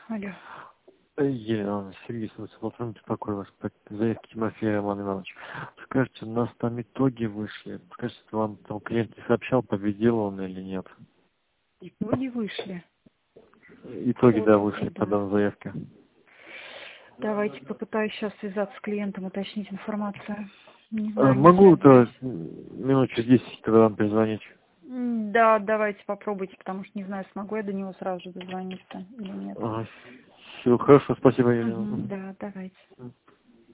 Алло. Елена, Сергей Солнцев, такой вас по заявке Тимофея Роман Иванович. Скажите, у нас там итоги вышли. Скажите, вам там клиент не сообщал, победил он или нет? Итоги вышли. Итоги, да, вышли по Да. данной заявке. Давайте попытаюсь сейчас связаться с клиентом, уточнить информацию. Не знаю, не Могу то связываюсь. минут через 10 тогда вам перезвонить? Да, давайте попробуйте, потому что не знаю, смогу я до него сразу же дозвониться или нет. Ага. Все, хорошо, спасибо, Елена. Да, давайте.